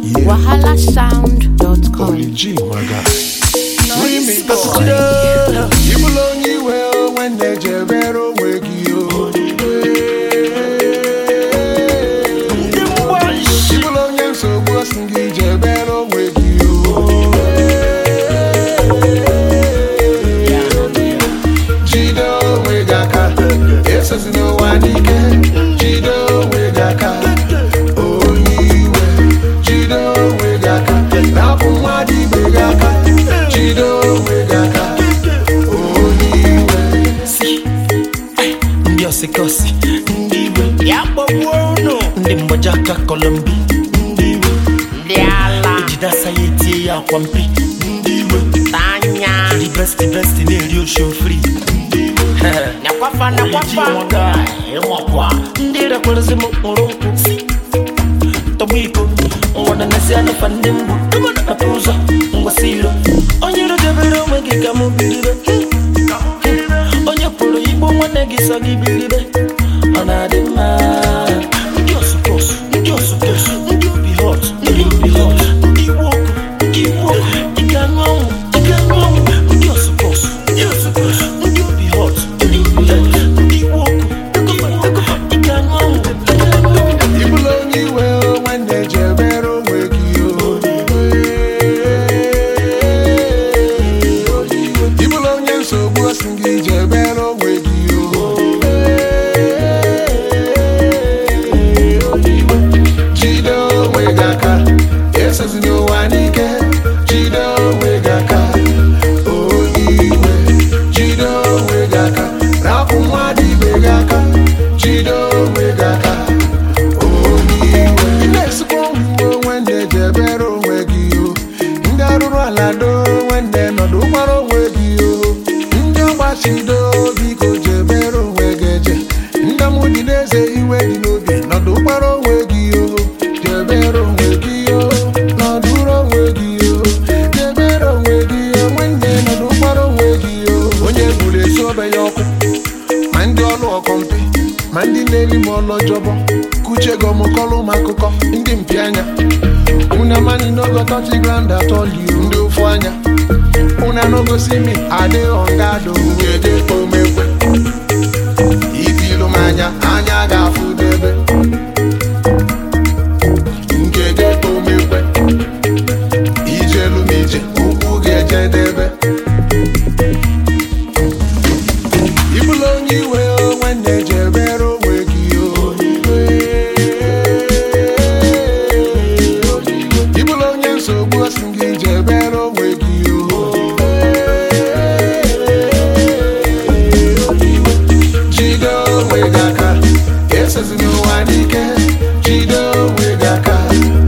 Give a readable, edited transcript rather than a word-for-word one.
wahalasound.com. People only will when they jabero wake you. People only so good and get jabero wake you. Jido wegaka, yes as no one can. Jido wegaka, oh you Jido wegaka, now for my wegaka. Jido wegaka, oh you see, Ndiosekosi, ndiwe, yabo wono, ndimojaka Kolombi, ndiwe, ndiala, ijidasa yeti ya kwampi, ndiwe, tanya, the best in the real show free. Nakwafa emokwa ndira kweleze morongo tobiko ngona nasiana pandembu atuza ngwasilo onyero debero megika mubiribe onye polo ibo mwana gisa gibiribe anadema ndiosukosu ndi be hot ndiwoko ikanwamu ndiosukosu ndi be hot. People only will when they jabero wake you. People only so good and get jabero wake you. Jido wegaka, yes as no one can. Jido wegaka, oh iwe. Jido wegaka, rapu mwadi wegaka. Jido wegaka. When they jabero wake you, Ndaruru alado when they no do maro wake you, Njabashido biko jabero wegeje, Ndamudi neze iwe dinobi no do maro wake you, jabero wake you, no duro wake you, jabero wake you when they no do maro wake you. Onye bule sobe yoku, mandi olu okompi, mandi neli molo jobo. Kuchego mokolo makuko ndi mpianya. Una mani no go touch the ground at all you ndi ufanya. Una no go see me ade ongado ngede pomekwe. Ifilo manya anya ga fudebe. Ngede pomekwe. Ijelu mije uku geje debe. People only will when they jabero wake you. So boss and get jabero wake you. Jido wegaka, yes as no one can. Jido wegaka.